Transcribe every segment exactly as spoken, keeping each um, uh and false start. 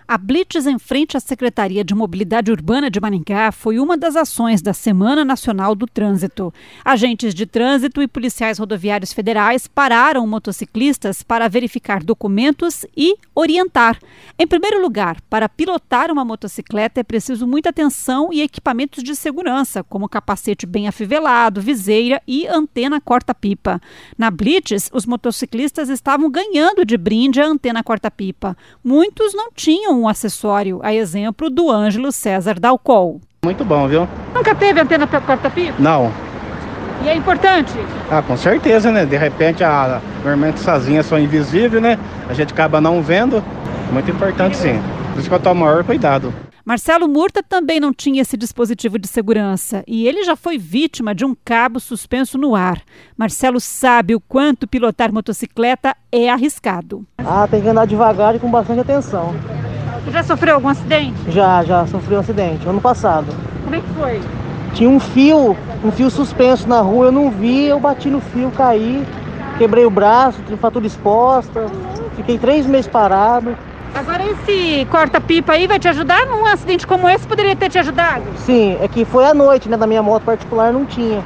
A Blitz em frente à Secretaria de Mobilidade Urbana de Maringá foi uma das ações da Semana Nacional do Trânsito. Agentes de trânsito e policiais rodoviários federais pararam motociclistas para verificar documentos e orientar. Em primeiro lugar, para pilotar uma motocicleta é preciso muita atenção e equipamentos de segurança, como capacete bem afivelado, viseira e antena corta-pipa. Na Blitz, os motociclistas estavam ganhando de brinde a antena corta-pipa. Muitos não tinham um acessório, a exemplo do Ângelo César Dalcol. Muito bom, viu? Nunca teve antena corta-pipa? Não. E é importante? Ah, com certeza, né? De repente, a, normalmente essas linhas são invisíveis, né? A gente acaba não vendo. Muito importante, sim. Por isso que eu tomo o maior cuidado. Marcelo Murta também não tinha esse dispositivo de segurança e ele já foi vítima de um cabo suspenso no ar. Marcelo sabe o quanto pilotar motocicleta é arriscado. Ah, tem que andar devagar e com bastante atenção. Você já sofreu algum acidente? Já, já sofri um acidente, ano passado. Como é que foi? Tinha um fio, um fio suspenso na rua, eu não vi, eu bati no fio, caí, quebrei o braço, tive fratura exposta, fiquei três meses parado. Agora esse corta-pipa aí vai te ajudar? Num acidente como esse poderia ter te ajudado? Sim, é que foi à noite, né? Da minha moto particular não tinha.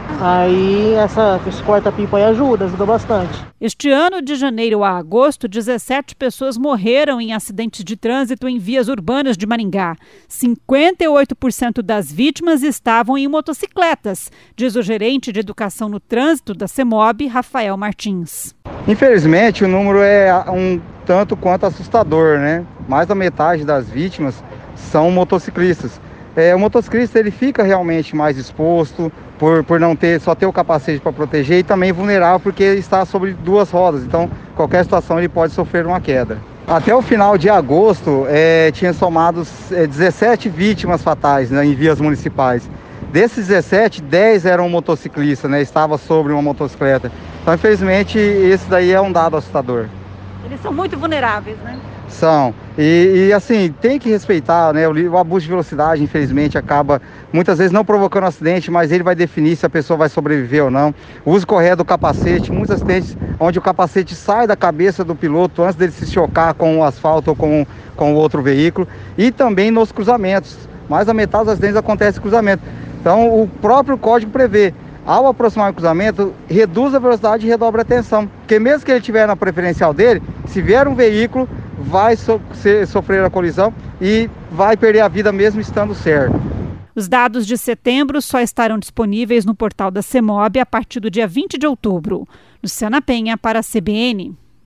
Aí essa, esse corta-pipa aí ajuda, ajuda bastante. Este ano, de janeiro a agosto, dezessete pessoas morreram em acidentes de trânsito em vias urbanas de Maringá. cinquenta e oito por cento das vítimas estavam em motocicletas, diz o gerente de educação no trânsito da CEMOB, Rafael Martins. Infelizmente, o número é um tanto quanto assustador, né? Mais da metade das vítimas são motociclistas. É, o motociclista ele fica realmente mais exposto por, por não ter, só ter o capacete para proteger e também vulnerável porque ele está sobre duas rodas. Então, qualquer situação ele pode sofrer uma queda. Até o final de agosto, é, tinha somado é, dezessete vítimas fatais, né, em vias municipais. Desses dezessete, dez eram motociclistas, né? Estava sobre uma motocicleta. Então, infelizmente, esse daí é um dado assustador. Eles são muito vulneráveis, né? São. E, e assim, tem que respeitar, né? O, o abuso de velocidade, infelizmente, acaba muitas vezes não provocando acidente, mas ele vai definir se a pessoa vai sobreviver ou não. O uso correto do capacete, muitos acidentes onde o capacete sai da cabeça do piloto antes dele se chocar com o asfalto ou com, com o outro veículo. E também nos cruzamentos. Mais da metade dos acidentes acontece em cruzamento. Então, o próprio código prevê. Ao aproximar o cruzamento, reduz a velocidade e redobre a atenção. Porque mesmo que ele estiver na preferencial dele, se vier um veículo, vai so- se- sofrer a colisão e vai perder a vida mesmo estando certo. Os dados de setembro só estarão disponíveis no portal da CEMOB a partir do dia vinte de outubro. Luciana Penha para a C B N.